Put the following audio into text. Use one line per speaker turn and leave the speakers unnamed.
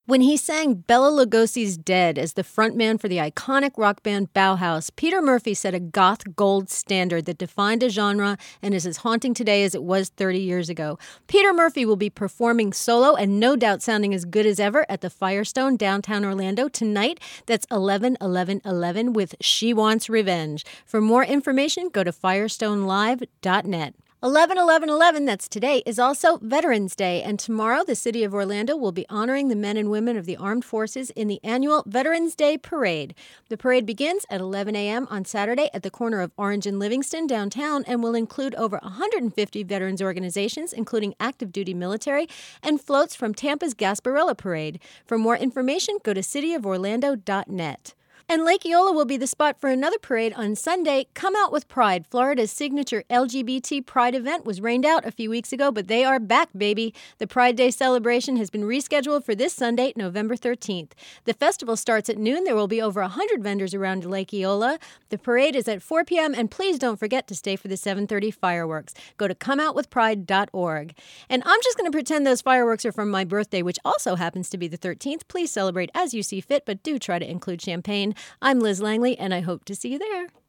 When he sang Bela Lugosi's Dead as the frontman for the iconic rock band Bauhaus, Peter Murphy set a goth gold standard that defined a genre and is as haunting today as it was 30 years ago. Peter Murphy will be performing solo and no doubt sounding as good as ever at the Firestone downtown Orlando tonight. That's 11/11/11 with She Wants Revenge. For more information, go to firestonelive.net. 11/11/11, that's today, is also Veterans Day, and tomorrow the city of Orlando will be honoring the men and women of the armed forces in the annual Veterans Day Parade. The parade begins at 11 a.m. on Saturday at the corner of Orange and Livingston downtown and will include over 150 veterans organizations, including active duty military, and floats from Tampa's Gasparilla Parade. For more information, go to cityoforlando.net. And Lake Eola will be the spot for another parade on Sunday. Come Out with Pride, Florida's signature LGBT Pride event, was rained out a few weeks ago, but they are back, baby. The Pride Day celebration has been rescheduled for this Sunday, November 13th. The festival starts at noon. There will be over 100 vendors around Lake Eola. The parade is at 4 p.m., and please don't forget to stay for the 7:30 fireworks. Go to comeoutwithpride.org. And I'm just going to pretend those fireworks are from my birthday, which also happens to be the 13th. Please celebrate as you see fit, but do try to include champagne. I'm Liz Langley, and I hope to see you there.